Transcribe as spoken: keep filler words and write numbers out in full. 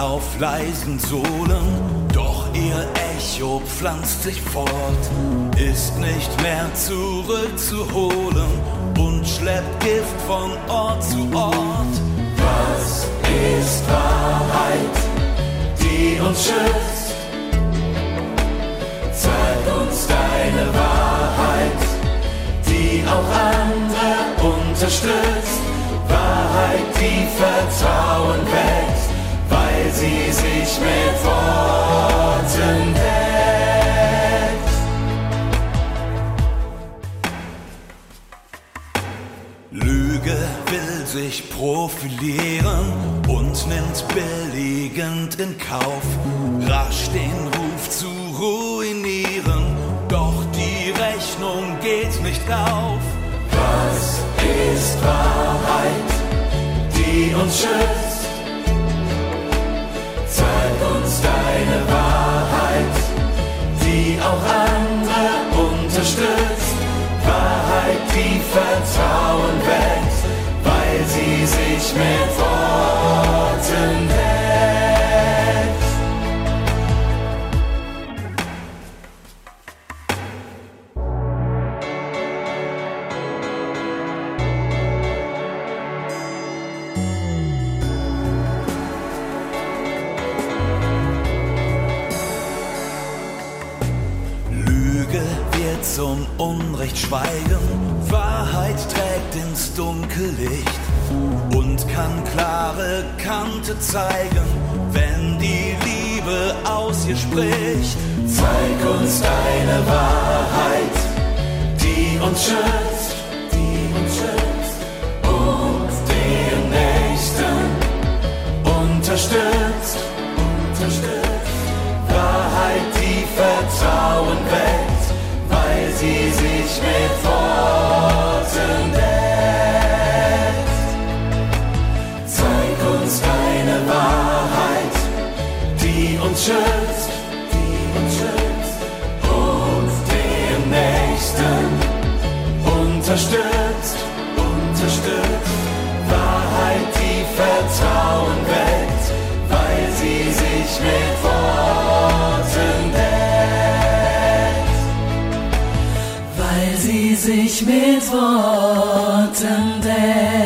auf leisen Sohlen, doch ihr Echo pflanzt sich fort, ist nicht mehr zurückzuholen und schleppt Gift von Ort zu Ort. Was ist Wahrheit, die uns schützt? Zeig uns deine Wahrheit, die auch andere unterstützt. Wahrheit, die Vertrauen weckt, weil sie sich mit Worten deckt. Lüge will sich profilieren und nimmt billigend in Kauf, rasch den Ruf zu ruinieren, doch die Rechnung geht nicht auf. Was ist Wahrheit, die uns schützt? Zeig uns deine Wahrheit, die auch andere unterstützt. Wahrheit, die Vertrauen weckt, weil sie sich mit Worten deckt. Zum Unrecht schweigen, Wahrheit trägt ins Dunkellicht und kann klare Kante zeigen, wenn die Liebe aus ihr spricht. Zeig uns deine Wahrheit, die uns schützt, die uns schützt und den Nächsten unterstützt, unterstützt. Wahrheit, die Vertrauen weckt, weil sie sich mit Worten deckt. Zeig uns deine Wahrheit, die uns schützt, die uns schützt und den Nächsten unterstützt, unterstützt. Wahrheit, die Vertrauen weckt, weil sie sich mit Worten deckt. Weil sie sich mit Worten deckt.